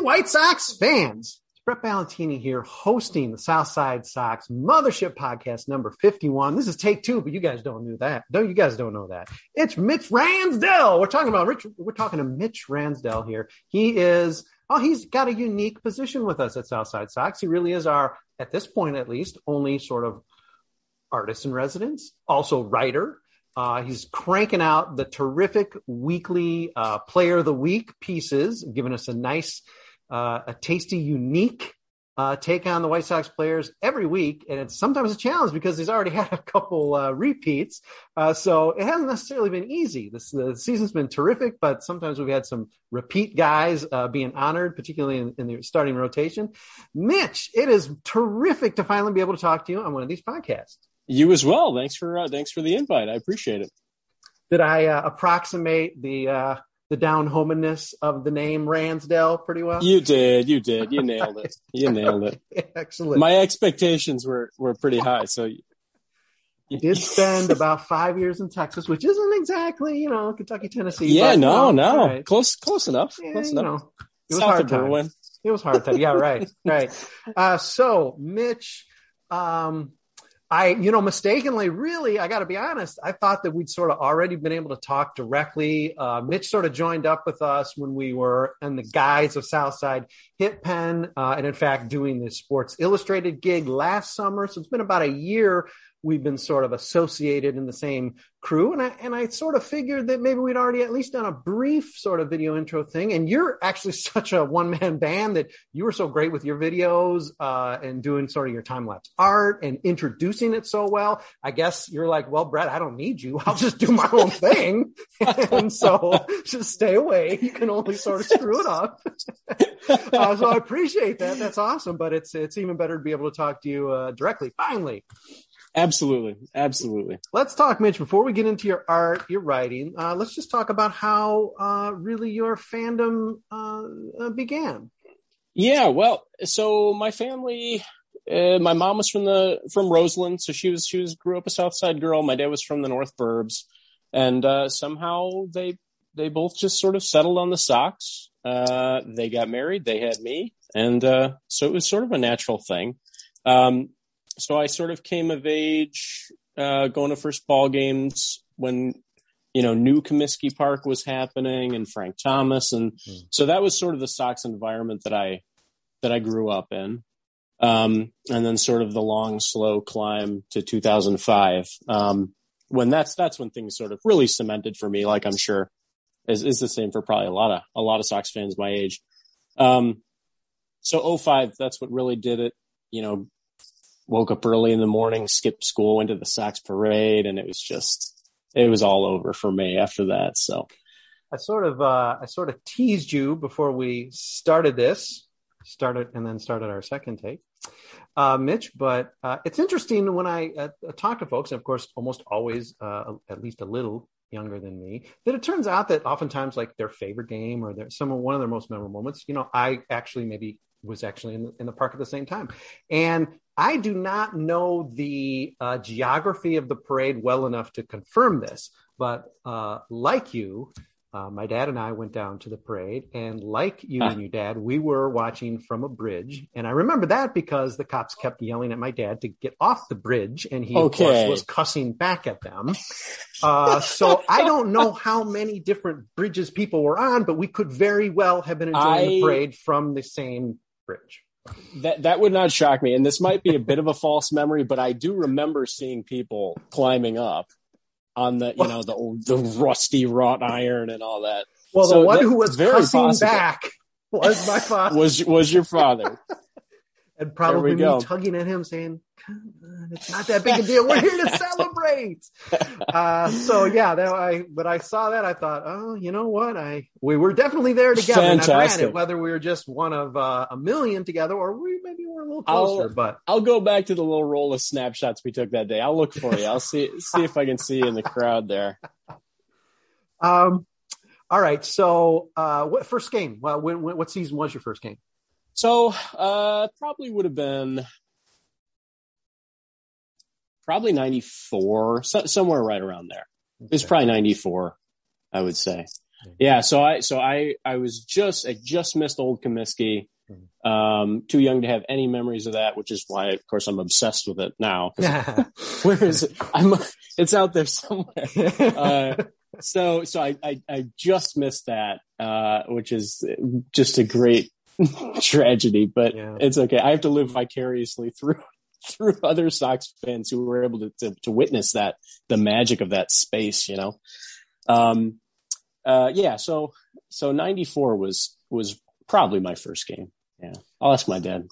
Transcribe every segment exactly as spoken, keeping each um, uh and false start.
White Sox fans. It's Brett Ballantini here hosting the Southside Sox Mothership Podcast number fifty-one. This is take two, but you guys don't know that. No, you guys don't know that. It's Mitch Ransdell. We're talking about Rich. We're talking to Mitch Ransdell here. He is, oh, he's got a unique position with us at Southside Sox. He really is our, at this point at least, only sort of artist in residence, also writer. Uh, he's cranking out the terrific weekly uh, Player of the Week pieces, giving us a nice, uh, a tasty, unique uh, take on the White Sox players every week. And it's sometimes a challenge because he's already had a couple uh, repeats. Uh, so it hasn't necessarily been easy. This, the season's been terrific, but sometimes we've had some repeat guys uh, being honored, particularly in, in the starting rotation. Mitch, it is terrific to finally be able to talk to you on one of these podcasts. You as well. Thanks for uh, thanks for the invite. I appreciate it. Did I uh, approximate the uh, the down hominess of the name Ransdell pretty well? You did. You did. You nailed it. You nailed it. Excellent. My expectations were, were pretty high. So you, you did spend about five years in Texas, which isn't exactly, you know, Kentucky, Tennessee. Yeah, but, no, you know, no, right. close, close enough. Yeah, close you enough. know, it was South hard of time. Berwyn. It was hard time. Yeah, right, right. Uh, so, Mitch. Um, I, you know, mistakenly, really, I got to be honest, I thought that we'd sort of already been able to talk directly. Uh, Mitch sort of joined up with us when we were in the guise of Southside Hit Pen, uh, and in fact, doing this Sports Illustrated gig last summer. So it's been about a year we've been sort of associated in the same crew. And I, and I sort of figured that maybe we'd already at least done a brief sort of video intro thing. And you're actually such a one man band that you were so great with your videos, uh, and doing sort of your time lapse art and introducing it so well. I guess you're like, well, Brett, I don't need you. I'll just do my own thing. And so just stay away. You can only sort of screw it up. uh, so I appreciate that. That's awesome. But it's, it's even better to be able to talk to you, uh, directly. Finally. Absolutely. Absolutely. Let's talk, Mitch, before we get into your art, your writing, uh, let's just talk about how uh, really your fandom uh, began. Yeah, well, so my family, uh, my mom was from the from Roseland, so she was she was grew up a South Side girl. My dad was from the North Burbs, and uh, somehow they they both just sort of settled on the Sox. Uh, they got married, they had me, and uh, so it was sort of a natural thing. Um, So I sort of came of age, uh, going to first ball games when, you know, new Comiskey Park was happening and Frank Thomas. And mm. so that was sort of the Sox environment that I, that I grew up in. Um, and then sort of the long, slow climb to two thousand five. Um, when that's, that's when things sort of really cemented for me, like I'm sure is, is the same for probably a lot of, a lot of Sox fans my age. Um, so oh five, that's what really did it, you know. Woke up early in the morning, skipped school, went to the Sox parade, and it was just, it was all over for me after that. So I sort of, uh, I sort of teased you before we started this, started and then started our second take, uh, Mitch, but uh, it's interesting when I uh, talk to folks, and of course, almost always, uh, at least a little younger than me, that it turns out that oftentimes like their favorite game or their, some of one of their most memorable moments, you know, I actually maybe was actually in the, in the park at the same time. And I do not know the uh, geography of the parade well enough to confirm this, but uh, like you, uh, my dad and I went down to the parade, and like you and your dad, we were watching from a bridge. And I remember that because the cops kept yelling at my dad to get off the bridge, and he, okay. of course, was cussing back at them. Uh, so I don't know how many different bridges people were on, but we could very well have been enjoying I... the parade from the same bridge. That that would not shock me, and this might be a bit of a false memory, but I do remember seeing people climbing up on the, you know, the the rusty wrought iron and all that. Well, so the one that, who was very cussing possible. back was my father. was was your father? And probably me go. tugging at him, saying, "Come on, it's not that big a deal. We're here to celebrate." uh, so yeah, that I. But I saw that, I thought, oh, you know what? I we were definitely there together. Fantastic. And I granted, whether we were just one of uh, a million together, or we maybe were a little closer. I'll, but I'll go back to the little roll of snapshots we took that day. I'll look for you. I'll see see if I can see you in the crowd there. Um. All right. So, uh, what first game? Well, when, when, what season was your first game? So, uh, probably would have been probably ninety-four, so, somewhere right around there. Okay. It was probably ninety-four, I would say. Yeah. So I, so I, I was just, I just missed Old Comiskey. Um, too young to have any memories of that, which is why, of course, I'm obsessed with it now. Where is it? I'm, it's out there somewhere. Uh, so, so I, I, I just missed that, uh, which is just a great tragedy, but yeah. It's okay. I have to live vicariously through, through other Sox fans who were able to, to, to witness that, the magic of that space, you know? Um, uh, yeah. So, so ninety-four was, was probably my first game. Yeah, I'll ask my dad.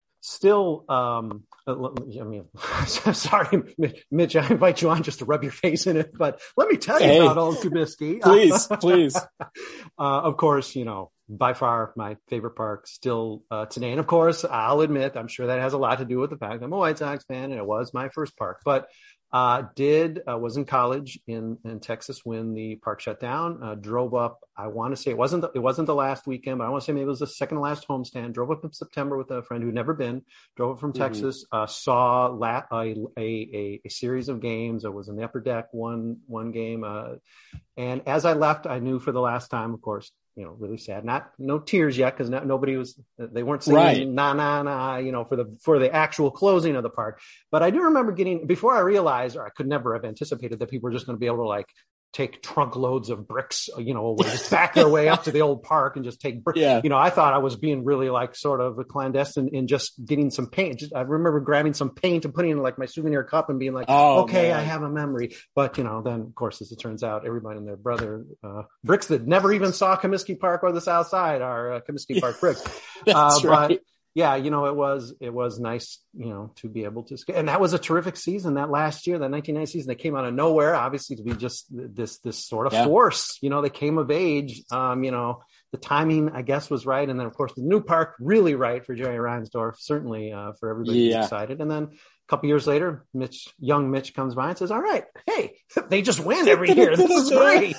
Still, um, I mean, sorry, Mitch, I invite you on just to rub your face in it, but let me tell you hey, about Old Comiskey. Please, please. Uh, of course, you know, by far my favorite park still uh, today. And of course, I'll admit, I'm sure that has a lot to do with the fact I'm a White Sox fan and it was my first park, but Uh, did, uh, was in college in, in Texas when the park shut down, uh, drove up. I want to say it wasn't, the, it wasn't the last weekend, but I want to say maybe it was the second to last homestand. Drove up in September with a friend who'd never been, drove up from mm-hmm. Texas, uh, saw la- a, a, a series of games. It was in the upper deck, one, one game. Uh, and as I left, I knew for the last time, of course, you know, really sad, not, no tears yet. Cause no, nobody was, they weren't singing right. nah, nah, nah, you know, for the, for the actual closing of the park. But I do remember getting, before I realized, or I could never have anticipated that people were just going to be able to like take trunk loads of bricks, you know, away, just back their way up to the old park and just take bricks. Yeah. You know, I thought I was being really like sort of a clandestine in just getting some paint. Just, I remember grabbing some paint and putting it in like my souvenir cup and being like, oh, okay, man. I have a memory. But, you know, then of course, as it turns out, everybody and their brother, uh, bricks that never even saw Comiskey Park or the South Side are uh, Comiskey Park bricks. That's uh, right. But, yeah, you know, it was, it was nice, you know, to be able to, and that was a terrific season that last year, that nineteen ninety season, they came out of nowhere, obviously to be just this, this sort of yeah. force, you know, they came of age, um, you know, the timing, I guess, was right. And then of course the new park really right for Jerry Reinsdorf, certainly, uh, for everybody yeah. excited. And then a couple years later, Mitch, young Mitch comes by and says, all right, hey, they just win every year. This is great.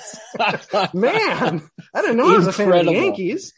Man, I didn't know I was a fan of the Yankees.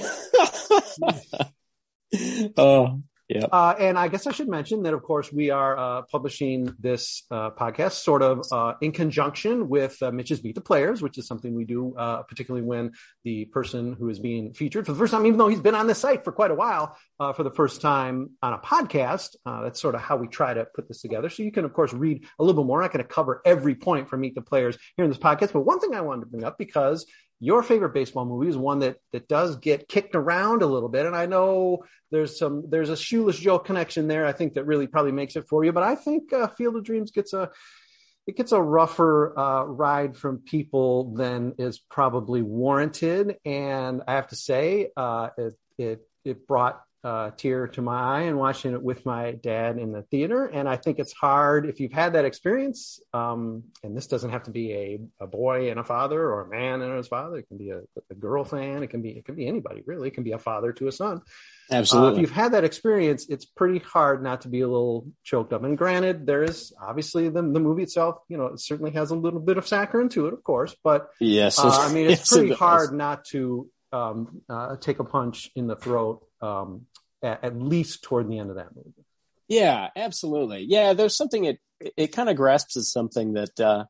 Oh, yeah. Uh, and I guess I should mention that, of course, we are uh, publishing this uh, podcast sort of uh, in conjunction with uh, Mitch's Beat the Players, which is something we do, uh, particularly when the person who is being featured for the first time, even though he's been on this site for quite a while, uh, for the first time on a podcast. Uh, that's sort of how we try to put this together. So you can, of course, read a little bit more. I'm not going to cover every point from Meet the Players here in this podcast. But one thing I wanted to bring up, because your favorite baseball movie is one that that does get kicked around a little bit. And I know there's some, there's a Shoeless Joe connection there, I think, that really probably makes it for you. But I think uh, Field of Dreams gets a, it gets a rougher uh, ride from people than is probably warranted. And I have to say, uh, it, it, it brought a tear to my eye and watching it with my dad in the theater. And I think it's hard if you've had that experience. Um, and this doesn't have to be a, a boy and a father, or a man and his father. It can be a, a girl fan. It can be, it can be anybody really. It can be a father to a son. Absolutely. Uh, if you've had that experience, it's pretty hard not to be a little choked up. And granted, there is obviously the, the movie itself, you know, it certainly has a little bit of saccharine to it, of course, but yes, uh, I mean, it's yes, pretty it hard not to um, uh, take a punch in the throat, um, at, at least toward the end of that movie. Yeah, absolutely. Yeah. There's something, it, it kind of grasps as something that, uh,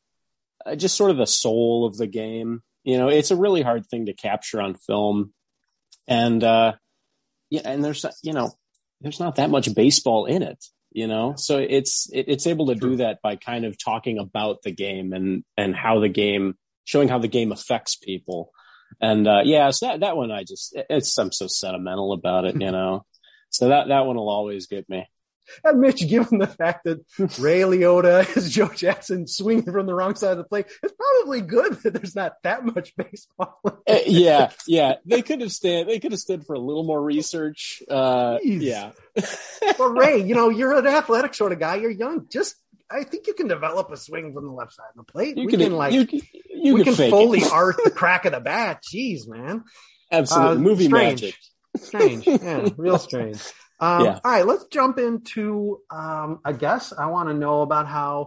just sort of the soul of the game. You know, it's a really hard thing to capture on film. And, uh, yeah, and there's, you know, there's not that much baseball in it, you know, so it's, it, it's able to True. do that by kind of talking about the game and, and how the game, showing how the game affects people. And, uh, yeah, so that, that one, I just, it's, I'm so sentimental about it, you know, so that, that one will always get me. And Mitch, given the fact that Ray Liotta is Joe Jackson swinging from the wrong side of the plate, it's probably good that there's not that much baseball. uh, yeah, yeah. They could have stood. They could have stood for a little more research. Uh, yeah. Well, Ray, you know, you're an athletic sort of guy. You're young. Just, I think you can develop a swing from the left side of the plate. You we can, can like, you, you we can, can Foley art the crack of the bat. Jeez, man. Absolutely, uh, movie strange. magic. Strange, yeah, real strange. Um, yeah. All right, let's jump into, um, I guess I want to know about how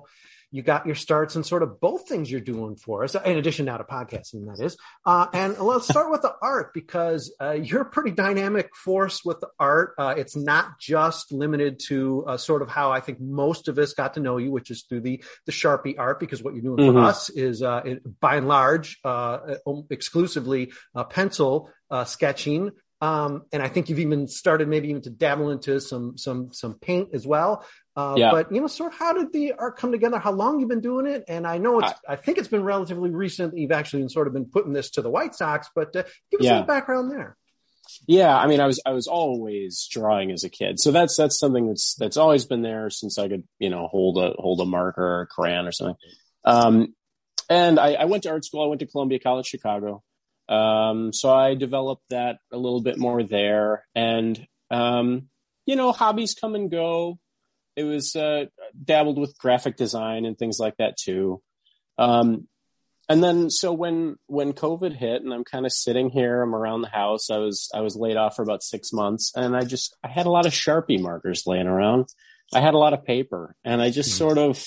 you got your starts in sort of both things you're doing for us, in addition now to podcasting, that is. Uh, and let's start with the art, because uh, you're a pretty dynamic force with the art. Uh, it's not just limited to uh, sort of how I think most of us got to know you, which is through the the Sharpie art, because what you're doing mm-hmm. for us is, uh, it, by and large, uh, exclusively uh, pencil uh, sketching. Um, and I think you've even started maybe even to dabble into some, some, some paint as well. Uh, yeah. But, you know, sort of how did the art come together? How long you've been doing it? And I know it's, I, I think it's been relatively recent that you've actually sort of been putting this to the White Sox, but uh, give us yeah. some background there. Yeah. I mean, I was, I was always drawing as a kid. So that's, that's something that's, that's always been there since I could, you know, hold a, hold a marker or a crayon or something. Um, and I, I went to art school. I went to Columbia College, Chicago. Um, so I developed that a little bit more there, and, um, you know, hobbies come and go. It was, uh, dabbled with graphic design and things like that too. Um, and then, so when, when COVID hit and I'm kind of sitting here, I'm around the house, I was, I was laid off for about six months and I just, I had a lot of Sharpie markers laying around. I had a lot of paper and I just mm-hmm. sort of,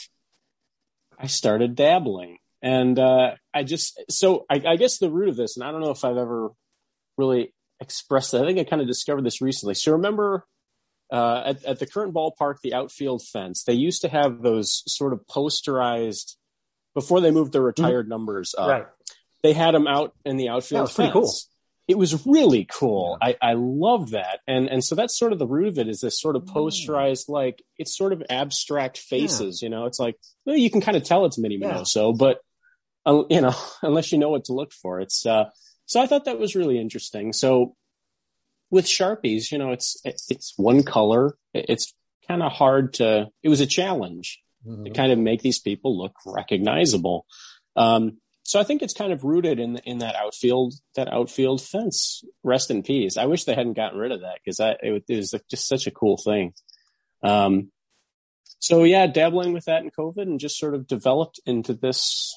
I started dabbling. And, uh, I just, so I, I guess the root of this, and I don't know if I've ever really expressed that. I think I kind of discovered this recently. So remember, uh, at, at the current ballpark, the outfield fence, they used to have those sort of posterized, before they moved the retired mm-hmm. numbers up, right. They had them out in the outfield fence. Pretty cool. It was really cool. Yeah. I, I love that. And, and so that's sort of the root of it, is this sort of posterized, like, it's sort of abstract faces, yeah. you know, it's like, well, you can kind of tell it's Minnie yeah. Minoso, but, Uh, you know, unless you know what to look for, it's, uh, so I thought that was really interesting. So with Sharpies, you know, it's, it's one color. It's kind of hard to, it was a challenge mm-hmm. to kind of make these people look recognizable. Um, so I think it's kind of rooted in, in that outfield, that outfield fence. Rest in peace. I wish they hadn't gotten rid of that, because I, it, it was just such a cool thing. Um, so yeah, dabbling with that in COVID and just sort of developed into this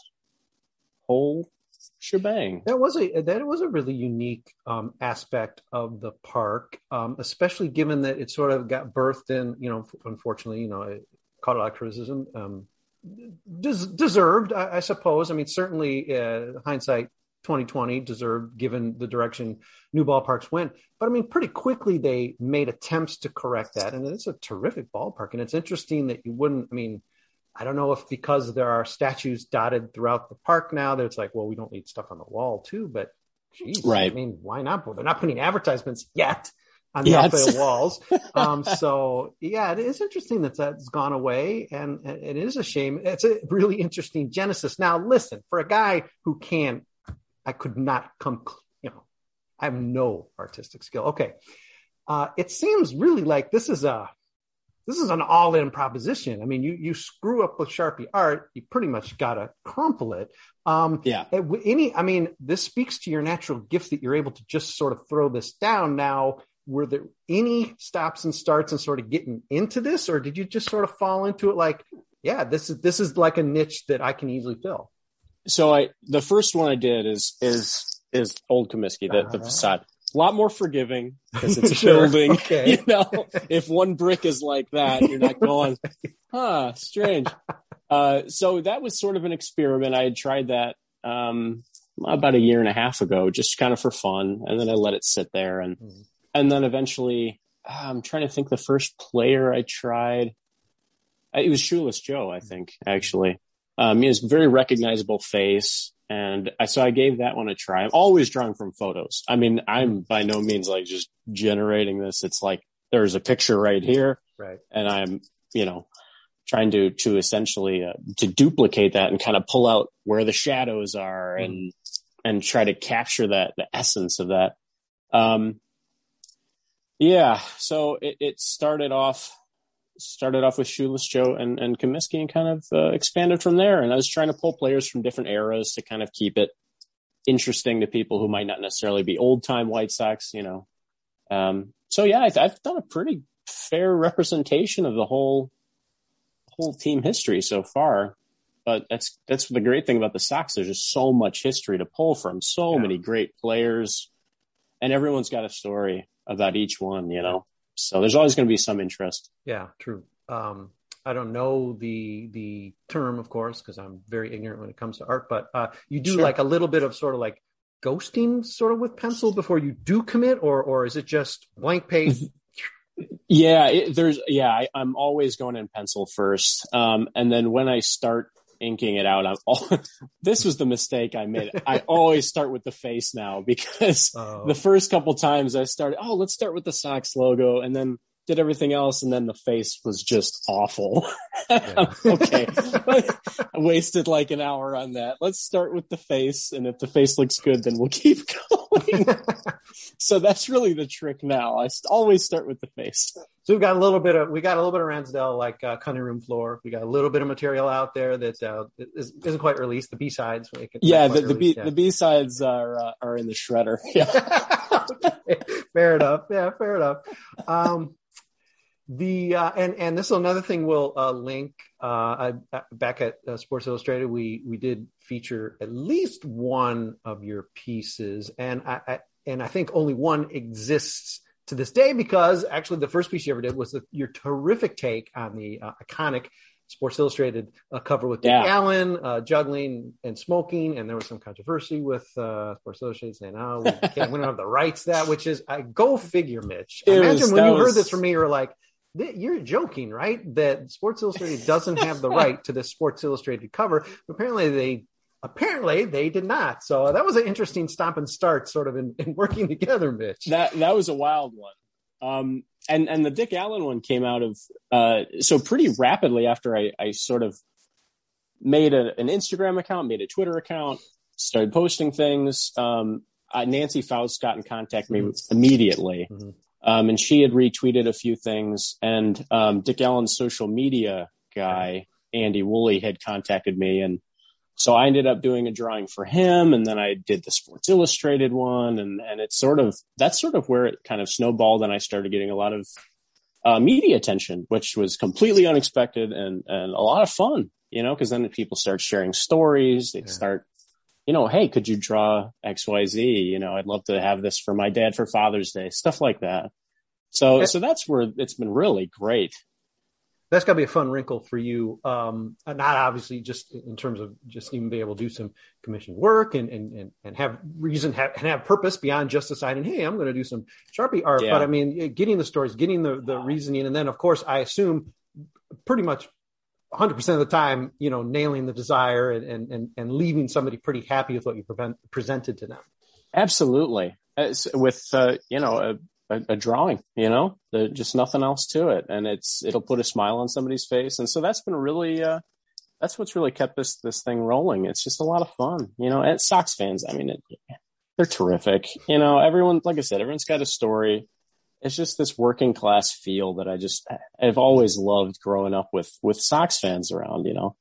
whole shebang. That was a that was a really unique um, aspect of the park, um, especially given that it sort of got birthed in, you know, unfortunately, you know, it caught a lot of criticism, um, des- deserved, I, I suppose. I mean, certainly, uh, hindsight twenty twenty deserved, given the direction new ballparks went. But I mean, pretty quickly they made attempts to correct that, and it's a terrific ballpark. And it's interesting that you wouldn't. I mean, I don't know if because there are statues dotted throughout the park now that it's like, well, we don't need stuff on the wall too, but geez, right. I mean, why not? Well, they're not putting advertisements yet on the yes. outfield walls. Um, so yeah, it is interesting that that's gone away, and, and it is a shame. It's a really interesting genesis. Now, listen, for a guy who can, I could not come, you know, I have no artistic skill. Okay. Uh, it seems really like this is a, This is an all-in proposition. I mean, you you screw up with Sharpie art, you pretty much got to crumple it. Um, yeah. Any, I mean, this speaks to your natural gift that you're able to just sort of throw this down. Now, were there any stops and starts and sort of getting into this, or did you just sort of fall into it like, yeah, this is this is like a niche that I can easily fill? So I the first one I did is is is Old Comiskey, the, the facade. A lot more forgiving because it's a sure. building. Okay. You know, if one brick is like that, you're not going, huh, strange. Uh, so that was sort of an experiment. I had tried that um, about a year and a half ago, just kind of for fun, and then I let it sit there, and mm. and then eventually, uh, I'm trying to think. The first player I tried, it was Shoeless Joe, I think, actually. Um, he has a very recognizable face. And I, so I gave that one a try. I'm always drawing from photos. I mean, I'm by no means like just generating this. It's like there's a picture right here. Right. And I'm, you know, trying to, to essentially, uh, to duplicate that and kind of pull out where the shadows are mm. and, and try to capture that, the essence of that. Um, yeah. So it, it started off, started off with Shoeless Joe and, and Comiskey and kind of uh, expanded from there. And I was trying to pull players from different eras to kind of keep it interesting to people who might not necessarily be old time White Sox, you know. Um, so yeah, I, I've done a pretty fair representation of the whole, whole team history so far. But that's, that's the great thing about the Sox. There's just so much history to pull from, so yeah. many great players, and everyone's got a story about each one, you know. So there's always going to be some interest. Yeah, true. Um, I don't know the the term, of course, because I'm very ignorant when it comes to art, but uh, you do Sure. like a little bit of sort of like ghosting sort of with pencil before you do commit, or or is it just blank page? Yeah, it, there's yeah. I, I'm always going in pencil first, um, and then when I start inking it out, I'm all, this was the mistake I made. I always start with the face now because Oh. the first couple times I started, oh, let's start with the Sox logo, and then did everything else, and then the face was just awful. Yeah. Okay, I wasted like an hour on that. Let's start with the face, and if the face looks good, then we'll keep going. So that's really the trick now. I always start with the face. So we've got a little bit of we got a little bit of Ransdell like uh, cutting room floor. We got a little bit of material out there that uh, isn't quite released. The B sides, yeah. The the B yeah. the B sides are uh, are in the shredder. Yeah, okay. Fair enough. Yeah, fair enough. Um, the uh, and and this is another thing we'll uh, link. Uh, I, back at uh, Sports Illustrated, we we did feature at least one of your pieces, and I, I and I think only one exists to this day, because actually the first piece you ever did was the, your terrific take on the uh, iconic Sports Illustrated uh, cover with Dick yeah. Allen uh, juggling and smoking, and there was some controversy with uh, Sports Illustrated saying, "Oh, we can't, we don't have the rights to that." Which is, I go figure, Mitch. I imagine was, when you was... heard this from me, you were like, "You're joking, right? That Sports Illustrated doesn't have the right to this Sports Illustrated cover." Apparently, they apparently they did not. So that was an interesting stop and start, sort of in, in working together, Mitch. That that was a wild one. Um, and, and the Dick Allen one came out of, uh, so pretty rapidly after I, I sort of made a, an Instagram account, made a Twitter account, started posting things. Um, uh, Nancy Faust got in contact with me mm-hmm. immediately. Mm-hmm. Um, and she had retweeted a few things, and, um, Dick Allen's social media guy, Andy Woolley, had contacted me, and so I ended up doing a drawing for him, and then I did the Sports Illustrated one, and, and it's sort of, that's sort of where it kind of snowballed, and I started getting a lot of uh, media attention, which was completely unexpected and, and a lot of fun, you know, because then people start sharing stories. They yeah. start, you know, hey, could you draw X Y Z? You know, I'd love to have this for my dad for Father's Day, stuff like that. So, yeah. so that's where it's been really great. That's got to be a fun wrinkle for you. Um, not obviously just in terms of just even be able to do some commissioned work and, and, and, and have reason have, and have purpose beyond just deciding, hey, I'm going to do some Sharpie art. Yeah. But I mean, getting the stories, getting the, the reasoning. And then of course, I assume pretty much one hundred percent of the time, you know, nailing the desire and, and, and, and leaving somebody pretty happy with what you prevent, presented to them. Absolutely. As with, uh, you know, a, A, a drawing, you know, the, just nothing else to it. And it's, it'll put a smile on somebody's face. And so that's been really, uh, that's what's really kept this, this thing rolling. It's just a lot of fun, you know, and Sox fans, I mean, it, they're terrific. You know, everyone, like I said, everyone's got a story. It's just this working class feel that I just, I've always loved growing up with, with Sox fans around, you know.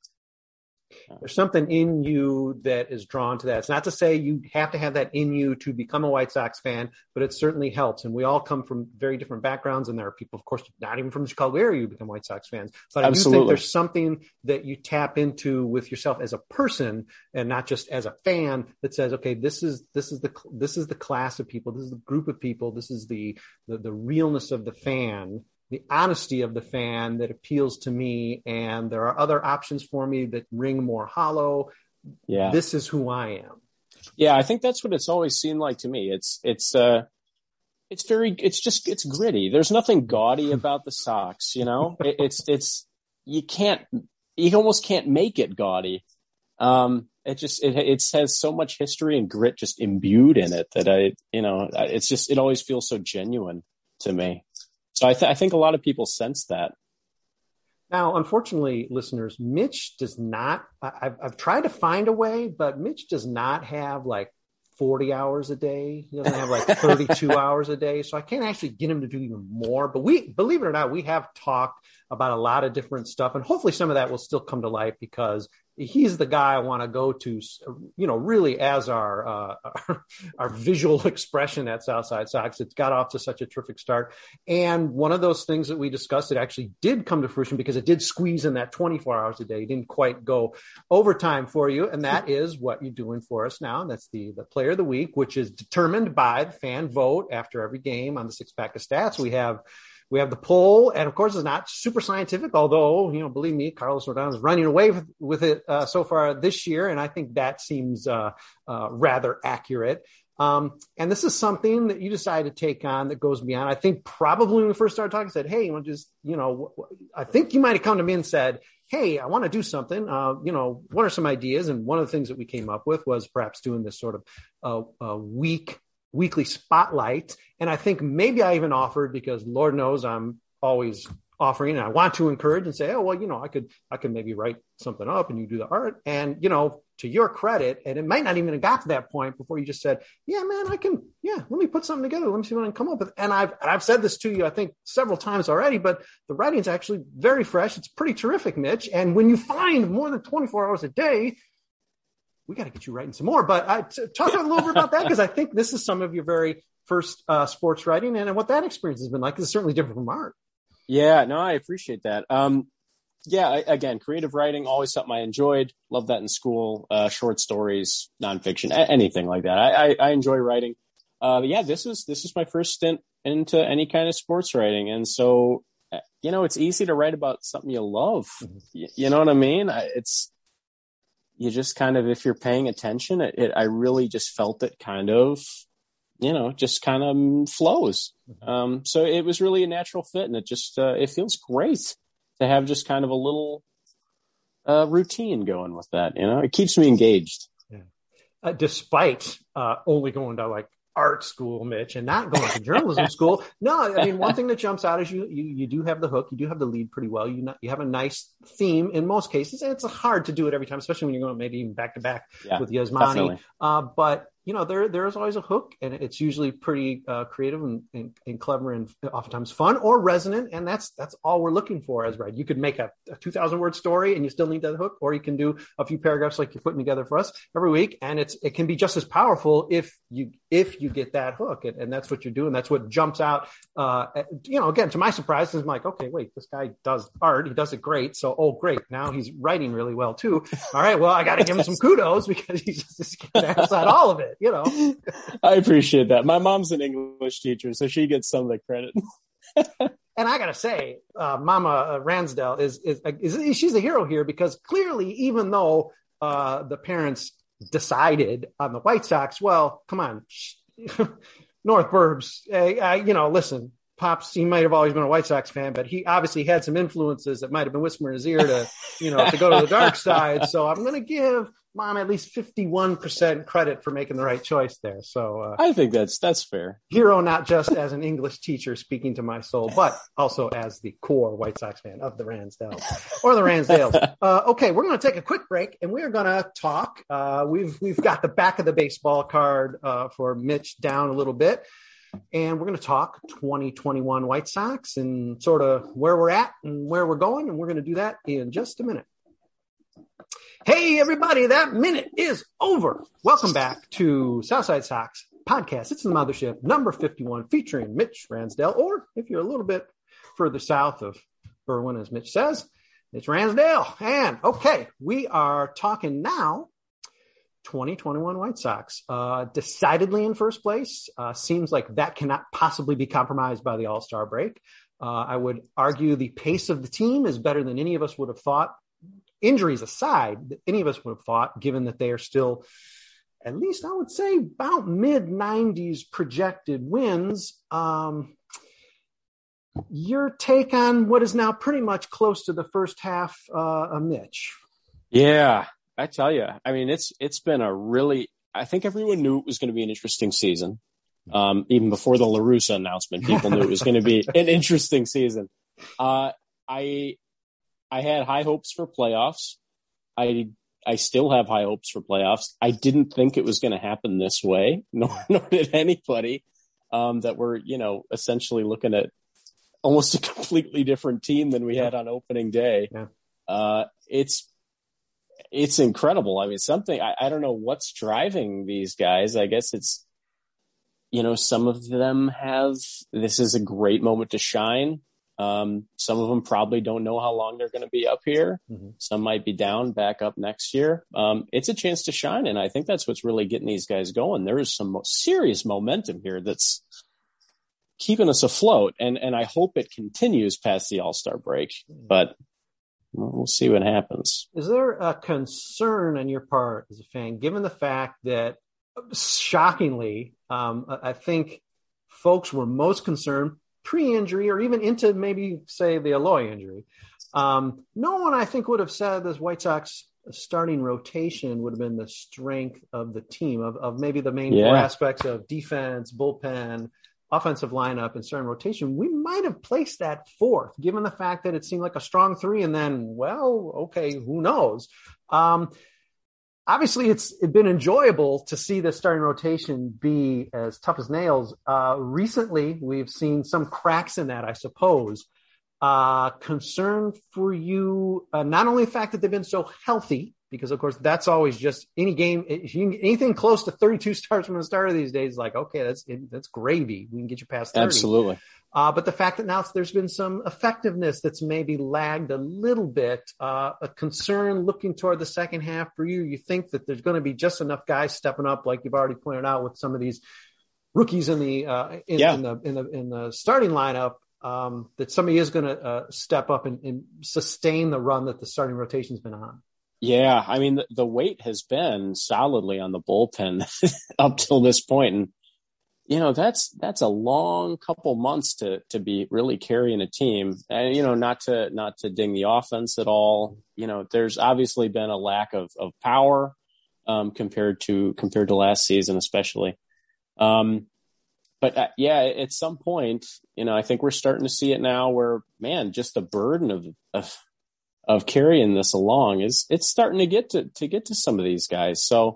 There's something in you that is drawn to that. It's not to say you have to have that in you to become a White Sox fan, but it certainly helps. And we all come from very different backgrounds. And there are people, of course, not even from the Chicago area who become White Sox fans. But I Absolutely. do think there's something that you tap into with yourself as a person and not just as a fan that says, okay, this is, this is the, this is the class of people. This is the group of people. This is the, the, the realness of the fan, the honesty of the fan that appeals to me, and there are other options for me that ring more hollow. Yeah. This is who I am. Yeah, I think that's what it's always seemed like to me. It's it's uh it's very it's just it's gritty. There's nothing gaudy about the Sox, you know? it, it's it's you can't you almost can't make it gaudy. Um it just it it has so much history and grit just imbued in it that I you know, it's just it always feels so genuine to me. So I, th- I think a lot of people sense that. Now, unfortunately, listeners, Mitch does not, I've, I've tried to find a way, but Mitch does not have like forty hours a day. He doesn't have like thirty-two hours a day. So I can't actually get him to do even more. But we, believe it or not, we have talked about a lot of different stuff. And hopefully some of that will still come to light because he's the guy I want to go to, you know, really as our, uh, our, our visual expression at Southside Sox. It's got off to such a terrific start. And one of those things that we discussed, it actually did come to fruition because it did squeeze in that twenty-four hours a day. It didn't quite go overtime for you. And that is what you're doing for us now. And that's the, the player of the week, which is determined by the fan vote after every game on the six pack of stats. We have we have the poll, and of course, it's not super scientific, although, you know, believe me, Carlos Rodon is running away with, with it uh, so far this year, and I think that seems uh, uh, rather accurate. Um, and this is something that you decided to take on that goes beyond. I think probably when we first started talking, I said, hey, you want to just, you know, I think you might have come to me and said, hey, I want to do something. Uh, you know, what are some ideas? And one of the things that we came up with was perhaps doing this sort of uh, uh, week, weekly spotlight. And I think maybe I even offered, because Lord knows I'm always offering and I want to encourage and say, oh, well, you know, I could, I could maybe write something up and you do the art. And, you know, to your credit, and it might not even have got to that point before you just said, yeah, man, I can, yeah, let me put something together. Let me see what I can come up with. And I've, and I've said this to you, I think several times already, but the writing's actually very fresh. It's pretty terrific, Mitch. And when you find more than twenty-four hours a day, we got to get you writing some more. But I t- talk a little bit about that, because I think this is some of your very first uh, sports writing, and what that experience has been like. It's certainly different from art. Yeah, no, I appreciate that. Um, yeah, I, again, creative writing, always something I enjoyed. Loved that in school. Uh, short stories, nonfiction, a- anything like that. I, I, I enjoy writing. Uh, but yeah, this is this is my first stint into any kind of sports writing, and so you know, it's easy to write about something you love. Mm-hmm. You, you know what I mean? I, it's you just kind of, if you're paying attention, it, it I really just felt it kind of, you know, just kind of flows. Mm-hmm. Um, so it was really a natural fit, and it just uh, it feels great to have just kind of a little uh, routine going with that. You know, it keeps me engaged. Yeah. Uh, despite uh, only going to like art school, Mitch, and not going to journalism school. No, I mean, one thing that jumps out is you, you, you do have the hook. You do have the lead pretty well. You not, you have a nice theme in most cases. And it's hard to do it every time, especially when you're going maybe even back to back with Yasmani. Uh, but you know, there, there's always a hook, and it's usually pretty uh, creative and, and, and clever, and oftentimes fun or resonant. And that's, that's all we're looking for as right. You could make a, a two thousand word story and you still need that hook, or you can do a few paragraphs like you're putting together for us every week. And it's, it can be just as powerful if you, if you get that hook, and, and that's what you're doing. That's what jumps out. Uh, you know, again, to my surprise, I'm like, okay, wait, this guy does art. He does it great. So, oh, great. Now he's writing really well too. All right. Well, I got to give him some kudos, because he's just getting ass at all of it. You know, I appreciate that. My mom's an English teacher, so she gets some of the credit. And I gotta say, uh, Mama Ransdell is, is, is, she's a hero here, because clearly, even though uh, the parents decided on the White Sox, well, come on, North Burbs, uh, uh, you know, listen, Pops, he might have always been a White Sox fan, but he obviously had some influences that might have been whispering in his ear to, you know, to go to the dark side. So I'm going to give Mom at least fifty-one percent credit for making the right choice there. So uh, I think that's that's fair. Hero, not just as an English teacher speaking to my soul, but also as the core White Sox fan of the Ransdales or the Ransdales. Uh, okay, we're going to take a quick break, and we are going to talk. Uh, we've we've got the back of the baseball card uh, for Mitch down a little bit. And we're going to talk twenty twenty-one White Sox and sort of where we're at and where we're going. And we're going to do that in just a minute. Hey, everybody, that minute is over. Welcome back to Southside Sox podcast. It's the Mothership, number fifty-one, featuring Mitch Ransdell, or if you're a little bit further south of Berwyn, as Mitch says, it's Ransdale. And okay, we are talking now twenty twenty-one White Sox, uh, decidedly in first place. Uh, seems like that cannot possibly be compromised by the All-Star break. Uh, I would argue the pace of the team is better than any of us would have thought. Injuries aside, any of us would have thought, given that they are still, at least I would say, about mid nineties projected wins. Um, your take on what is now pretty much close to the first half, uh, Mitch? Yeah. I tell you, I mean, it's it's been a really, I think everyone knew it was going to be an interesting season. Um, even before the La Russa announcement, people knew it was going to be an interesting season. Uh, I I had high hopes for playoffs. I I still have high hopes for playoffs. I didn't think it was going to happen this way, nor, nor did anybody, um, that we're, you know, essentially looking at almost a completely different team than we had on opening day. Yeah. Uh, it's It's incredible. I mean, something, I, I don't know what's driving these guys. I guess it's, you know, some of them have, this is a great moment to shine. Um, some of them probably don't know how long they're going to be up here. Mm-hmm. Some might be down, back up next year. Um, it's a chance to shine. And I think that's what's really getting these guys going. There is some serious momentum here that's keeping us afloat. And, and I hope it continues past the All-Star break, but we'll see what happens. Is there a concern on your part as a fan, given the fact that, shockingly, um, I think folks were most concerned pre-injury or even into maybe, say, the Eloy injury. Um, no one, I think, would have said this White Sox starting rotation would have been the strength of the team, of, of maybe the main yeah. four aspects of defense, bullpen, offensive lineup, and starting rotation. We might have placed that fourth, given the fact that it seemed like a strong three, and then, well, okay, who knows? Um, obviously, it's been enjoyable to see the starting rotation be as tough as nails. Uh, recently, we've seen some cracks in that, I suppose. Uh, concern for you, uh, not only the fact that they've been so healthy, because of course that's always just any game, if you can, anything close to thirty-two starts from the start of these days, like, okay, that's, that's gravy. We can get you past thirty. Absolutely. Uh, but the fact that now there's been some effectiveness that's maybe lagged a little bit, uh, a concern looking toward the second half for you. You think that there's going to be just enough guys stepping up, like you've already pointed out with some of these rookies in the, uh, in, yeah. in the, in the, in the starting lineup. Um, that somebody is going to uh, step up and, and sustain the run that the starting rotation's been on. Yeah, I mean, the, the weight has been solidly on the bullpen up till this point. And, you know, that's that's a long couple months to to be really carrying a team. And, you know, not to not to ding the offense at all. You know, there's obviously been a lack of, of power um, compared to compared to last season, especially. Um But uh, yeah, at some point, you know, I think we're starting to see it now where, man, just the burden of, of, of carrying this along is, it's starting to get to, to get to some of these guys. So,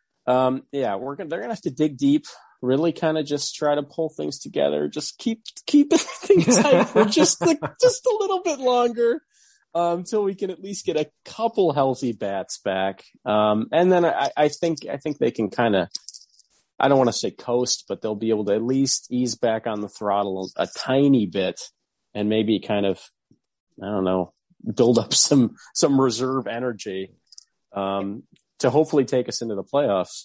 um, yeah, we're going to, they're going to have to dig deep, really kind of just try to pull things together. Just keep, keep things tight for just, like, just a little bit longer, um, until we can at least get a couple healthy bats back. Um, and then I, I think, I think they can kind of, I don't want to say coast, but they'll be able to at least ease back on the throttle a, a tiny bit and maybe kind of, I don't know, build up some, some reserve energy, um, to hopefully take us into the playoffs.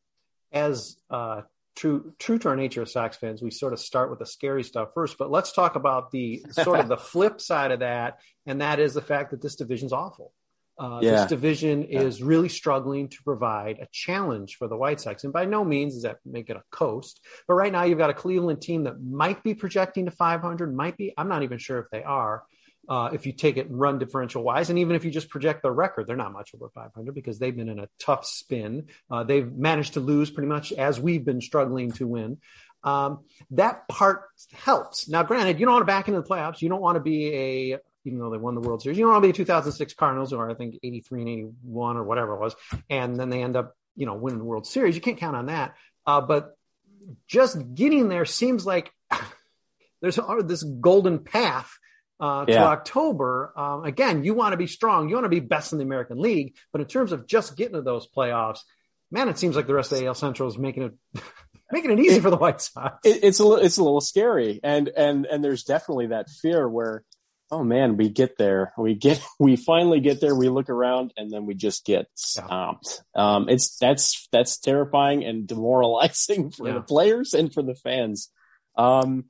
As, uh, true, true to our nature as Sox fans, we sort of start with the scary stuff first, but let's talk about the sort of the flip side of that. And that is the fact that this division's awful. Uh, yeah. This division yeah. is really struggling to provide a challenge for the White Sox. And by no means does that make it a coast. But right now you've got a Cleveland team that might be projecting to five hundred, might be. I'm not even sure if they are, uh, if you take it run differential wise. And even if you just project their record, they're not much over five hundred because they've been in a tough spin. Uh, they've managed to lose pretty much as we've been struggling to win. Um, that part helps. Now, granted, you don't want to back into the playoffs. You don't want to be a even though they won the World Series. You don't want to be the two thousand six Cardinals, or I think eighty-three and eighty-one or whatever it was, and then they end up, you know, winning the World Series. You can't count on that. Uh, but just getting there seems like there's this golden path uh, yeah. to October. Um, again, you want to be strong. You want to be best in the American League. But in terms of just getting to those playoffs, man, it seems like the rest of the A L Central is making it making it easy for the White Sox. It, it's a little, it's a little scary, and and and there's definitely that fear where, oh man, we get there, we get, we finally get there, we look around, and then we just get stomped. Yeah. Um, it's, that's, that's terrifying and demoralizing for yeah. the players and for the fans. Um,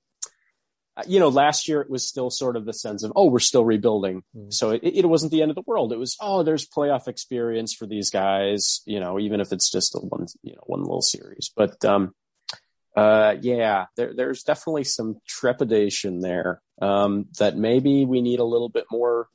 you know, last year it was still sort of the sense of, oh, we're still rebuilding. Mm-hmm. So it, it wasn't the end of the world. It was, oh, there's playoff experience for these guys, you know, even if it's just a one, you know, one little series. But, um, Uh, yeah, there, there's definitely some trepidation there. Um, that maybe we need a little bit more,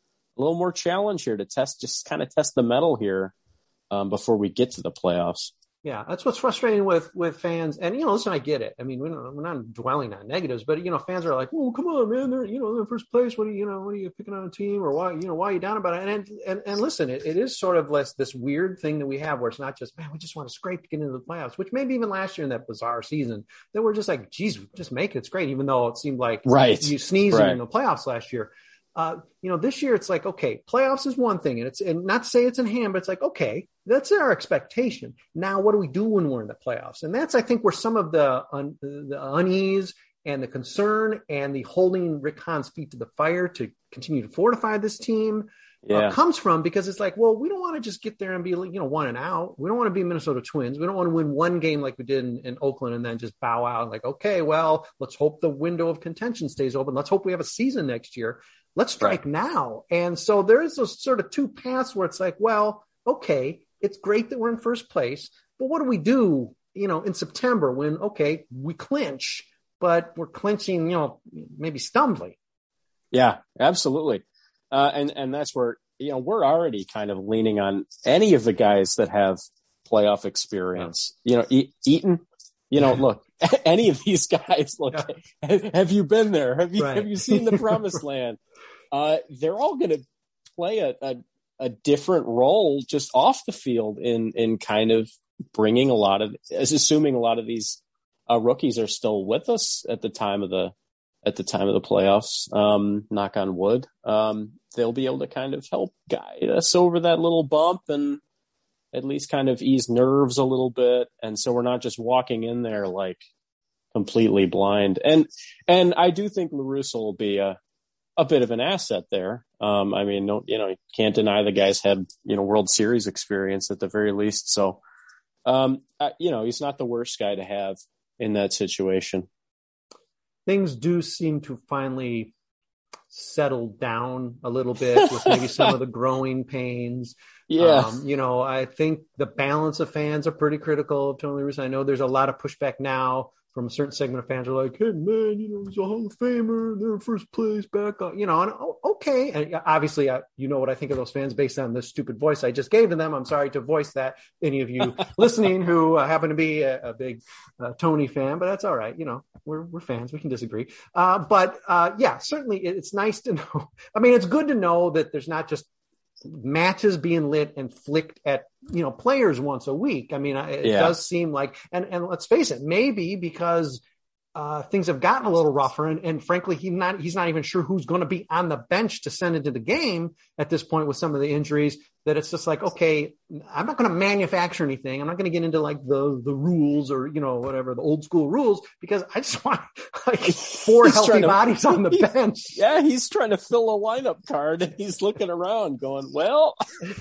a little more challenge here to test, just kind of test the metal here, um, before we get to the playoffs. Yeah, that's what's frustrating with with fans. And, you know, listen, I get it. I mean, we're not, we're not dwelling on negatives, but, you know, fans are like, oh, come on, man. They're, you know, they're in first place. What are you, you know, what are you picking on a team, or why, you know, why are you down about it? And, and, and listen, it, it is sort of less this weird thing that we have where it's not just, man, we just want to scrape to get into the playoffs, which maybe even last year in that bizarre season that we're just like, geez, just make it. It's great. Even though it seemed like right. you sneezed right. in the playoffs last year. Uh, you know, this year it's like, okay, playoffs is one thing, and it's, and not to say it's in hand, but it's like, okay, that's our expectation. Now, what do we do when we're in the playoffs? And that's, I think, where some of the, un, the unease and the concern and the holding Rick Hahn's feet to the fire to continue to fortify this team yeah. uh, comes from, because it's like, well, we don't want to just get there and be, you know, one and out. We don't want to be Minnesota Twins. We don't want to win one game like we did in, in Oakland and then just bow out. Like, okay, well, let's hope the window of contention stays open. Let's hope we have a season next year. Let's strike right now. And so there is those sort of two paths where it's like, well, okay, it's great that we're in first place, but what do we do, you know, in September when, okay, we clinch, but we're clinching, you know, maybe stumbling. Yeah, absolutely. Uh, and, and that's where, you know, we're already kind of leaning on any of the guys that have playoff experience, yeah. you know, e- Eaton, you know, yeah. look, any of these guys, look, yeah. have, have you been there? Have you, right. have you seen the promised land? Uh, they're all going to play a, a, a different role just off the field in, in kind of bringing a lot of, as assuming a lot of these uh, rookies are still with us at the time of the, at the time of the playoffs, um, knock on wood, um, they'll be able to kind of help guide us over that little bump and at least kind of ease nerves a little bit. And so we're not just walking in there like completely blind. And, and I do think La Russa will be a, a bit of an asset there. Um, I mean, no, you know, you can't deny the guy's had, you know, World Series experience at the very least. So, um, I, you know, he's not the worst guy to have in that situation. Things do seem to finally settle down a little bit with maybe some of the growing pains. Yeah. Um, you know, I think the balance of fans are pretty critical of Tony La Russa. I know there's a lot of pushback now from a certain segment of fans who are like, hey, man, you know, he's a Hall of Famer. They're in first place back on, you know, and oh, okay. And obviously, I, you know what I think of those fans based on the stupid voice I just gave to them. I'm sorry to voice that, any of you listening who uh, happen to be a, a big uh, Tony fan, but that's all right. You know, we're we're fans. We can disagree. Uh, but uh, yeah, certainly it's nice to know. I mean, it's good to know that there's not just matches being lit and flicked at, you know, players once a week. I mean, it yeah. does seem like, and, and let's face it, maybe because uh, things have gotten a little rougher and, and frankly, he not, he's not even sure who's going to be on the bench to send into the game at this point with some of the injuries, that it's just like, okay, I'm not going to manufacture anything. I'm not going to get into like the, the rules or, you know, whatever, the old school rules, because I just want like four he's healthy to, bodies on the bench. Yeah. He's trying to fill a lineup card and he's looking around going, well,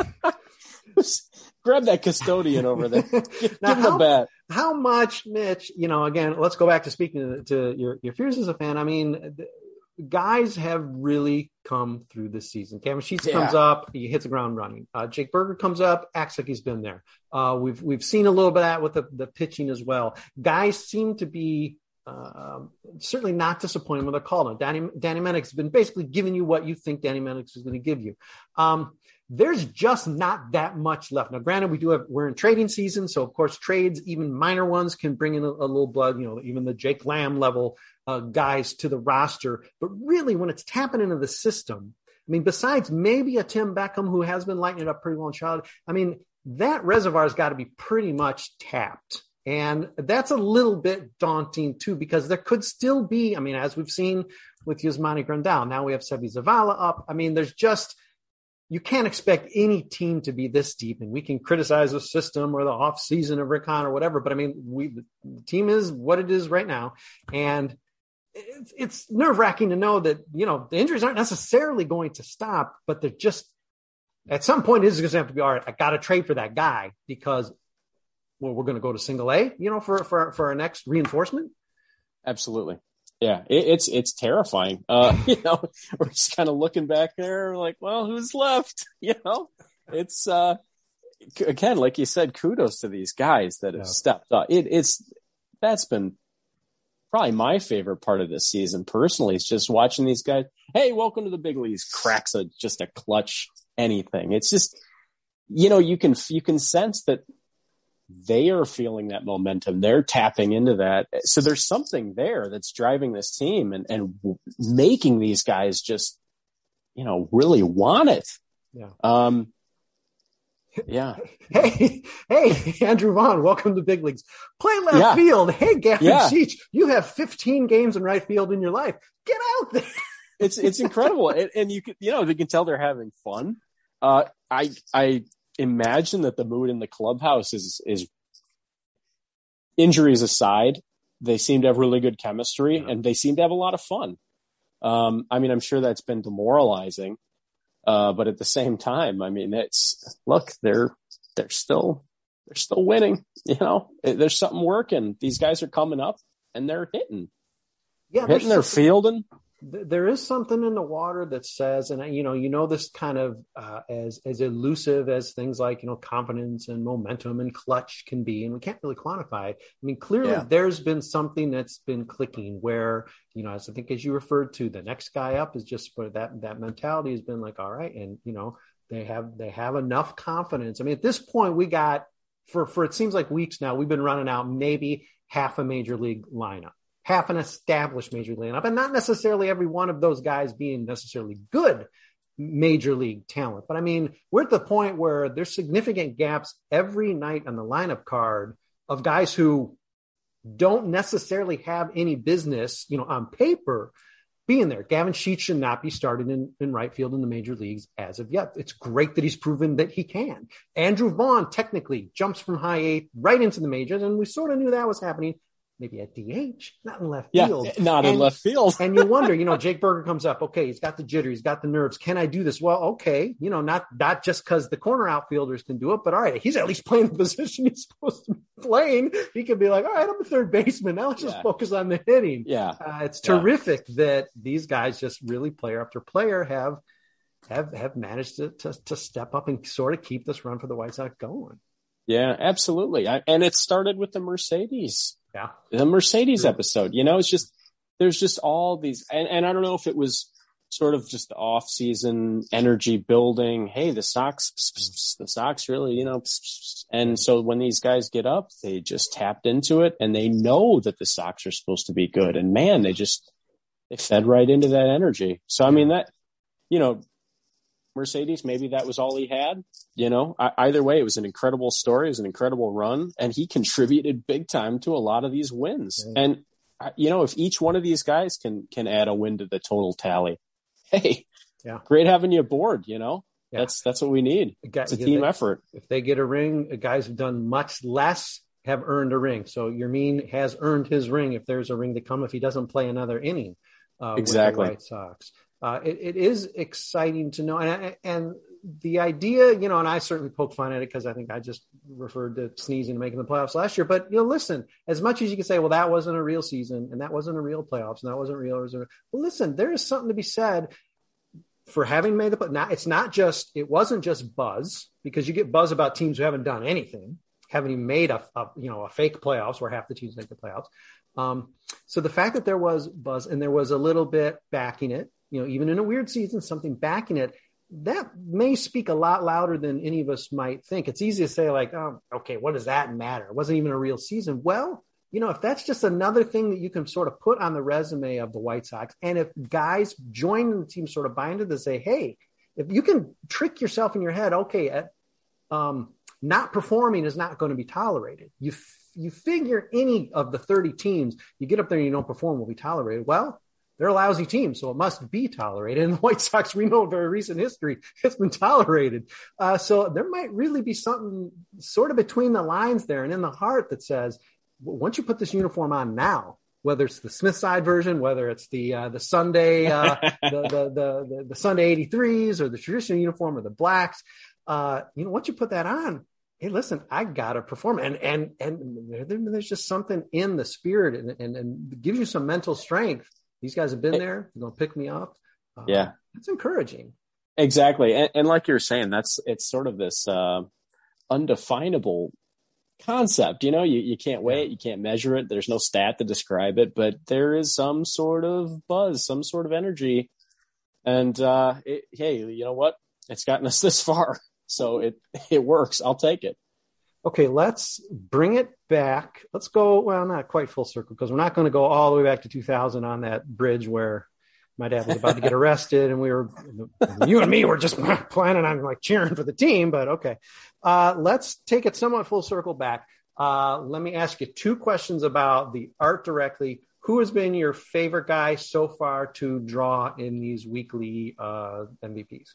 grab that custodian over there. Give, now, give him how, a bat. How much, Mitch, you know, again, let's go back to speaking to, to your, your fears as a fan. I mean, the, guys have really come through this season. Cameron Sheets yeah. comes up, he hits the ground running. Uh, Jake Burger comes up, acts like he's been there. Uh, we've we've seen a little bit of that with the, the pitching as well. Guys seem to be uh, certainly not disappointing when they're called on. Danny, Danny Mendick has been basically giving you what you think Danny Mendick is going to give you. Um, there's just not that much left. Now, granted, we do have, we're in trading season. So of course, trades, even minor ones, can bring in a, a little blood, you know, even the Jake Lamb level uh, guys to the roster. But really, when it's tapping into the system, I mean, besides maybe a Tim Beckham who has been lighting it up pretty well in Charlotte, I mean, that reservoir's got to be pretty much tapped. And that's a little bit daunting too, because there could still be, I mean, as we've seen with Yasmani Grandal, now we have Seby Zavala up. I mean, there's just, you can't expect any team to be this deep, and we can criticize the system or the off season of Rick Hahn or whatever. But I mean, we, the team is what it is right now. And it's, it's nerve wracking to know that, you know, the injuries aren't necessarily going to stop, but they're just, at some point it's going to have to be, all right, I got to trade for that guy because, well, we're going to go to single A, you know, for, for, for our next reinforcement. Absolutely. Yeah, it, it's it's terrifying. Uh, you know, we're just kind of looking back there, like, well, who's left? You know, it's uh, again, like you said, kudos to these guys that have yeah. stepped up. It, it's that's been probably my favorite part of this season personally. It's just watching these guys. Hey, welcome to the big leagues. Cracks a just a clutch anything. It's just, you know, you can you can sense that they are feeling that momentum. They're tapping into that. So there's something there that's driving this team and, and making these guys just, you know, really want it. Yeah. Um, yeah. Hey, hey, Andrew Vaughn, welcome to big leagues. Play left yeah. field. Hey, Gavin yeah. Sheets, you have fifteen games in right field in your life. Get out there. It's, it's incredible. and, and you can, you know, they can tell they're having fun. Uh, I, I, imagine that the mood in the clubhouse is, is injuries aside, they seem to have really good chemistry yeah. and they seem to have a lot of fun. Um, I mean, I'm sure that's been demoralizing, Uh, but at the same time, I mean, it's look, they're they're still they're still winning. You know, there's something working. These guys are coming up and they're hitting. Yeah, they're hitting, they're fielding. There is something in the water that says, and you know, you know, this kind of uh, as as elusive as things like, you know, confidence and momentum and clutch can be, and we can't really quantify it. I mean, clearly yeah. there's been something that's been clicking where, you know, as I think as you referred to, the next guy up is just where that that mentality has been like, all right, and you know, they have they have enough confidence. I mean, at this point, we got for for it seems like weeks now, we've been running out maybe half a major league lineup. Half an established major league lineup, and not necessarily every one of those guys being necessarily good major league talent. But I mean, we're at the point where there's significant gaps every night on the lineup card of guys who don't necessarily have any business, you know, on paper being there. Gavin Sheets should not be starting in, in right field in the major leagues as of yet. It's great that he's proven that he can. Andrew Vaughn technically jumps from high eight right into the majors, and we sort of knew that was happening. Maybe at D H, not in left yeah, field. Not and, in left field. And you wonder, you know, Jake Burger comes up. Okay, he's got the jitter. He's got the nerves. Can I do this? Well, okay. You know, not not just because the corner outfielders can do it, but all right, he's at least playing the position he's supposed to be playing. He could be like, all right, I'm a third baseman. Now let's just yeah. focus on the hitting. Yeah. Uh, it's terrific yeah. that these guys just really player after player have have have managed to, to, to step up and sort of keep this run for the White Sox going. Yeah, absolutely. I, and it started with the Mercedes. Yeah. The Mercedes True. episode, you know, it's just, there's just all these, and, and I don't know if it was sort of just off season energy building. Hey, the Sox, the Sox really, you know, and so when these guys get up, they just tapped into it and they know that the Sox are supposed to be good. And man, they just, they fed right into that energy. So, I mean, that, you know, Mercedes, maybe that was all he had, you know, I, either way, it was an incredible story. It was an incredible run, and he contributed big time to a lot of these wins. Yeah. And, you know, if each one of these guys can, can add a win to the total tally, hey, yeah, great having you aboard, you know, yeah. that's, that's what we need. It's a team they, effort. If they get a ring, guys who've done much less have earned a ring. So Yermin has earned his ring if there's a ring to come, if he doesn't play another inning uh, exactly. with the White Sox. Uh, it, it is exciting to know. And, and the idea, you know, and I certainly poke fun at it because I think I just referred to sneezing and making the playoffs last year. But, you know, listen, as much as you can say, well, that wasn't a real season and that wasn't a real playoffs and that wasn't real. Well, listen, there is something to be said for having made the – now it's not just – it wasn't just buzz, because you get buzz about teams who haven't done anything, haven't even made a, a you know, a fake playoffs where half the teams make the playoffs. Um, so the fact that there was buzz and there was a little bit backing it, you know, even in a weird season, something backing it, that may speak a lot louder than any of us might think. It's easy to say like, oh, okay, what does that matter? It wasn't even a real season. Well, you know, if that's just another thing that you can sort of put on the resume of the White Sox, and if guys join the team sort of buy into this, say, hey, if you can trick yourself in your head, okay, at, um, not performing is not going to be tolerated. You, you figure any of the thirty teams, you get up there and you don't perform will be tolerated. Well, they're a lousy team, so it must be tolerated. And the White Sox, we know in very recent history, it's been tolerated. Uh, so there might really be something sort of between the lines there and in the heart that says, once you put this uniform on now, whether it's the Smith side version, whether it's the uh, the Sunday uh, the, the, the, the Sunday eighty-threes or the traditional uniform or the blacks, uh, you know, once you put that on, hey, listen, I gotta perform, and and and there, there's just something in the spirit, and, and and gives you some mental strength. These guys have been there. They're going to pick me up. Uh, yeah. It's encouraging. Exactly. And, and like you're saying, that's, it's sort of this uh, undefinable concept. You know, you, you can't weigh it. You can't measure it. There's no stat to describe it, but there is some sort of buzz, some sort of energy. And uh, it, hey, you know what? It's gotten us this far. So it, it works. I'll take it. Okay, let's bring it back. Let's go, well, not quite full circle, because we're not going to go all the way back to two thousand on that bridge where my dad was about to get arrested and we were, you and me were just planning on like cheering for the team, but okay. Uh, let's take it somewhat full circle back. Uh, let me ask you two questions about the art directly. Who has been your favorite guy so far to draw in these weekly uh, M V Ps?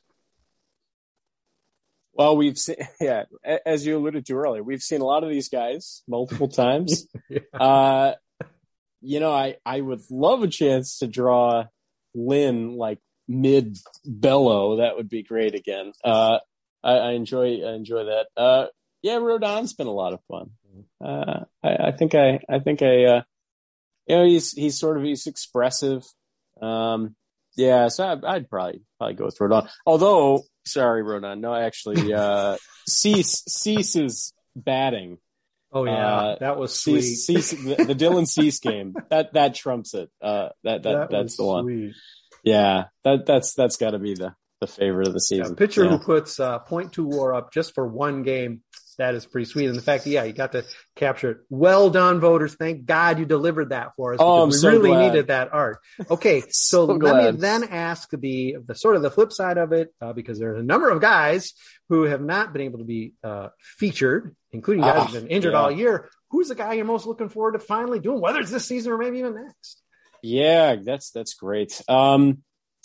Well, we've seen, yeah, as you alluded to earlier, we've seen a lot of these guys multiple times. yeah. uh, you know, I, I would love a chance to draw Lynn like mid bellow, that would be great again. Uh, I, I enjoy I enjoy that. Uh, yeah, Rodon's been a lot of fun. Uh, I, I think I I think I uh, you know he's he's sort of he's expressive. Um, yeah, so I, I'd probably probably go with Rodon. Although, sorry, Rodon, no, actually, uh, Cease Cease's batting. Oh yeah, uh, that was sweet. Cease, Cease, the, the Dylan Cease game that that trumps it. Uh, that that, that that's the sweet. one. Yeah, that that's that's got to be the, the favorite of the season. A pitcher yeah. who puts uh, point two WAR up just for one game. That is pretty sweet. And the fact that, yeah, you got to capture it. Well done, voters. Thank God you delivered that for us. Oh, I'm we so really glad. needed that art. Okay, so, so let glad. me then ask the, the sort of the flip side of it, uh, because there's a number of guys who have not been able to be uh, featured, including guys oh, who've been injured yeah. all year. Who's the guy you're most looking forward to finally doing, whether it's this season or maybe even next? Yeah, that's that's great. Um,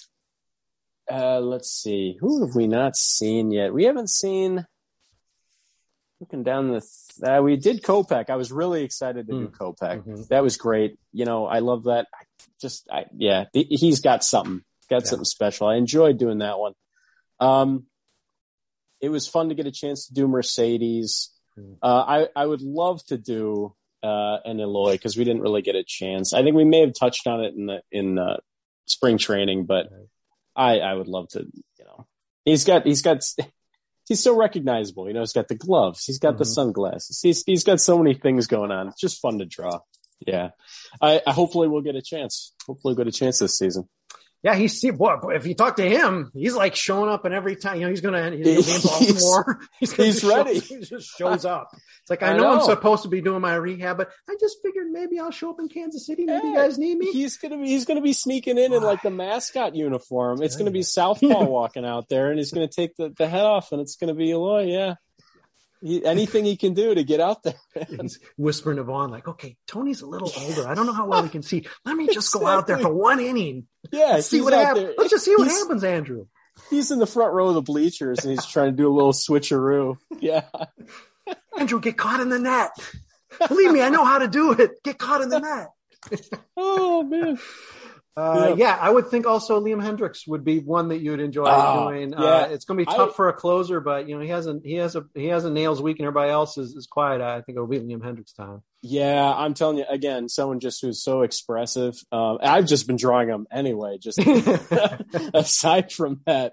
uh, let's see. Who have we not seen yet? We haven't seen... Looking down the, th- uh, we did Kopech. I was really excited to mm. do Kopech. Mm-hmm. That was great. You know, I love that. I just, I, yeah, th- he's got something, got yeah. something special. I enjoyed doing that one. Um, it was fun to get a chance to do Mercedes. Mm. Uh, I, I would love to do, uh, an Eloy because we didn't really get a chance. I think we may have touched on it in the, in, uh, spring training, but right. I, I would love to, you know, he's got, he's got, he's so recognizable. You know, he's got the gloves. He's got mm-hmm. the sunglasses. He's, he's got so many things going on. It's just fun to draw. Yeah. I, I hopefully we'll get a chance. Hopefully we'll get a chance this season. Yeah, he's boy. If you talk to him, he's like showing up, and every time you know he's gonna, he's gonna be in Baltimore. he's gonna he's ready. Show, he just shows up. It's like I know, I know I'm supposed to be doing my rehab, but I just figured maybe I'll show up in Kansas City. Maybe yeah, you guys need me. He's gonna be he's gonna be sneaking in in like the mascot uniform. It's gonna be Southpaw walking out there, and he's gonna take the, the head off, and it's gonna be Eloy. Yeah. He, anything he can do to get out there. He's whispering to Vaughn, like, okay, Tony's a little older. I don't know how well he can see. Let me just go out there for one inning. Yeah. See what happens. Let's just see what happens, Andrew. He's in the front row of the bleachers and he's trying to do a little switcheroo. Yeah. Andrew, get caught in the net. Believe me, I know how to do it. Get caught in the net. Oh, man. Uh, yeah. yeah, I would think also Liam Hendriks would be one that you would enjoy uh, doing. Yeah. Uh, it's going to be tough I, for a closer, but you know he hasn't he has a he has a nails week and everybody else is, is quiet. I think it'll be Liam Hendriks' time. Yeah, I'm telling you again, someone just who's so expressive. Um, I've just been drawing him anyway. Just aside from that,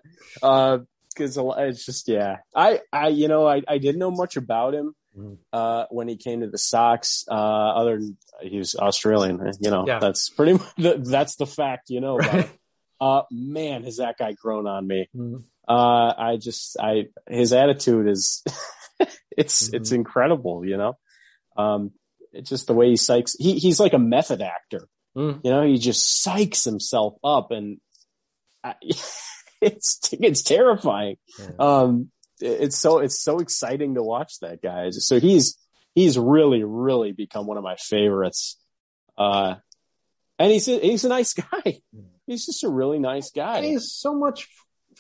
because uh, it's just yeah. I I you know I I didn't know much about him. Uh, when he came to the Sox, uh, other than he was Australian, you know, yeah. that's pretty much the, that's the fact, you know. Right. Uh, man, has that guy grown on me? Mm-hmm. Uh, I just, I his attitude is, it's mm-hmm. it's incredible, you know. Um, it's just the way he psychs. He he's like a method actor, mm. you know. He just psychs himself up, and I, it's it's terrifying. Yeah. Um. It's so it's so exciting to watch that guy. So he's he's really really become one of my favorites. Uh, and he's a, he's a nice guy. He's just a really nice guy. And he's so much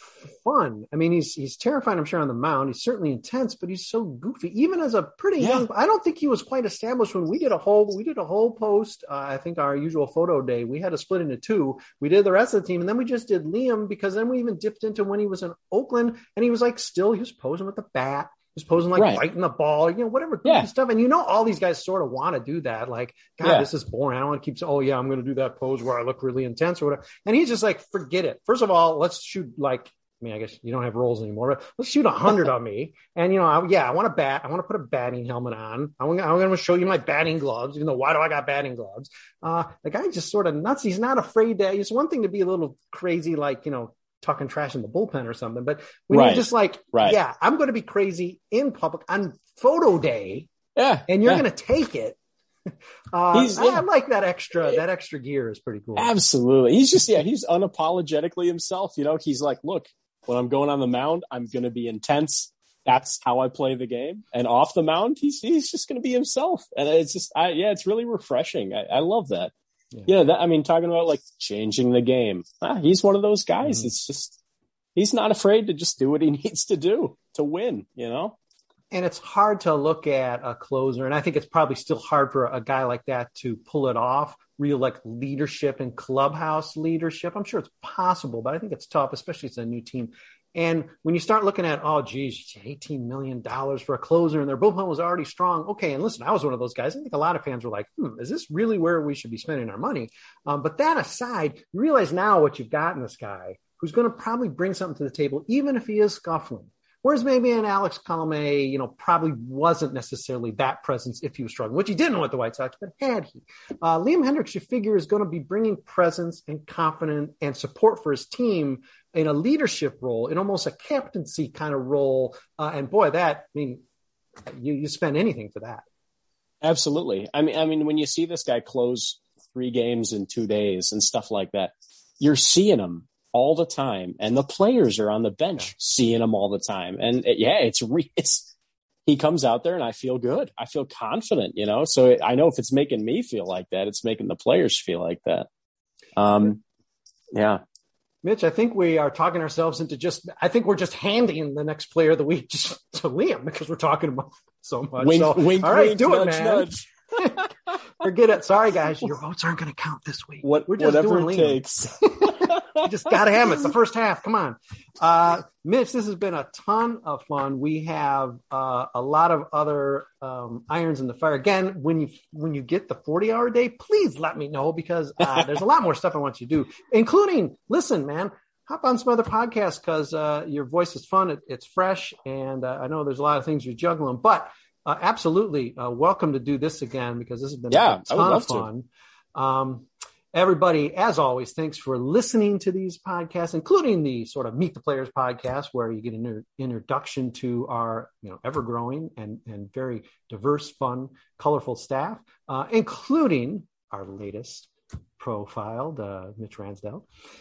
fun. I mean, he's he's terrifying, I'm sure, on the mound. He's certainly intense, but he's so goofy. Even as a pretty yeah. young, I don't think he was quite established when we did a whole we did a whole post. Uh, I think our usual photo day, we had to split into two. We did the rest of the team, and then we just did Liam because then we even dipped into when he was in Oakland, and he was like still he was posing with the bat. He was posing like right. biting the ball, you know, whatever goofy yeah. stuff. And you know, all these guys sort of want to do that. Like, God, yeah. this is boring. I don't want to keep saying, oh yeah, I'm going to do that pose where I look really intense or whatever. And he's just like, forget it. First of all, let's shoot like. I mean, I guess you don't have roles anymore, but let's shoot a hundred on me. And, you know, I, yeah, I want to bat. I want to put a batting helmet on. I want, I'm going to show you my batting gloves, even though why do I got batting gloves? Uh, the guy just sort of nuts. He's not afraid to, it's one thing to be a little crazy, like, you know, talking trash in the bullpen or something, but when right. you're just like, right. yeah, I'm going to be crazy in public on photo day. Yeah. And you're yeah. going to take it. Uh, he's, I, yeah. I like that extra, that extra gear is pretty cool. Absolutely. He's just, yeah, he's unapologetically himself. You know, he's like, look, when I'm going on the mound, I'm going to be intense. That's how I play the game. And off the mound, he's he's just going to be himself. And it's just, I, yeah, it's really refreshing. I, I love that. Yeah, you know, that, I mean, talking about like changing the game. Ah, he's one of those guys. Mm-hmm. It's just, he's not afraid to just do what he needs to do to win, you know? And it's hard to look at a closer, and I think it's probably still hard for a guy like that to pull it off, real like leadership and clubhouse leadership. I'm sure it's possible, but I think it's tough, especially it's a new team. And when you start looking at, oh, geez, eighteen million dollars for a closer, and their bullpen was already strong. Okay, and listen, I was one of those guys. I think a lot of fans were like, hmm, is this really where we should be spending our money? Um, but that aside, you realize now what you've got in this guy who's going to probably bring something to the table, even if he is scuffling. Whereas maybe an Alex Colomé, you know, probably wasn't necessarily that presence if he was struggling, which he didn't with the White Sox, but had he. Uh, Liam Hendriks, you figure, is going to be bringing presence and confidence and support for his team in a leadership role, in almost a captaincy kind of role. Uh, and boy, that, I mean, you, you spend anything for that. Absolutely. I mean, I mean, when you see this guy close three games in two days and stuff like that, you're seeing him all the time, and the players are on the bench yeah. seeing him all the time. And it, yeah, it's re- it's he comes out there, and I feel good. I feel confident, you know. So it, I know if it's making me feel like that, it's making the players feel like that. Um, yeah, Mitch, I think we are talking ourselves into just. I think we're just handing the next player of the week just to Liam because we're talking about so much. Wink, so, wink, all right, wink, do nudge, it, man. Nudge. Forget it. Sorry, guys. Your votes aren't going to count this week. What, We're just whatever doing it Liam. takes. You just got to have it. It's the first half. Come on. Uh, Mitch, this has been a ton of fun. We have uh, a lot of other um, irons in the fire. Again, when you when you get the forty-hour day, please let me know because uh, there's a lot more stuff I want you to do, including, listen, man, hop on some other podcasts because uh, your voice is fun. It, it's fresh, and uh, I know there's a lot of things you're juggling, but uh, absolutely uh, welcome to do this again because this has been yeah, a ton of fun. Um, everybody, as always, thanks for listening to these podcasts, including the sort of Meet the Players podcast, where you get an inter- introduction to our, you know, ever-growing and, and very diverse, fun, colorful staff, uh, including our latest profiled, uh, Mitch Ransdell.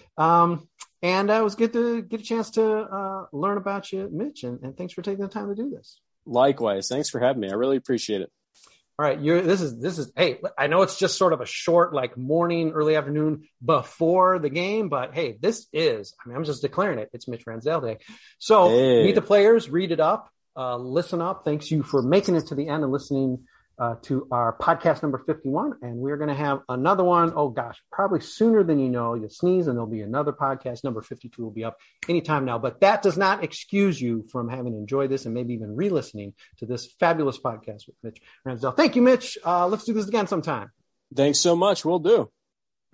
Um, and uh, it was good to get a chance to uh, learn about you, Mitch, and, and thanks for taking the time to do this. Likewise. Thanks for having me. I really appreciate it. All right. You're, this is, this is, hey, I know it's just sort of a short, like morning, early afternoon before the game, but hey, this is, I mean, I'm just declaring it. It's Mitch Ransdell Day. So hey. Meet the Players, read it up, uh, listen up. Thanks you for making it to the end and listening uh, to our podcast number fifty-one. And we're going to have another one. Oh gosh, probably sooner than you know. You'll sneeze and there'll be another podcast. Number fifty-two will be up anytime now, but that does not excuse you from having enjoyed this and maybe even re-listening to this fabulous podcast with Mitch Ransdell. Thank you, Mitch. Uh, let's do this again sometime. Thanks so much. We'll do.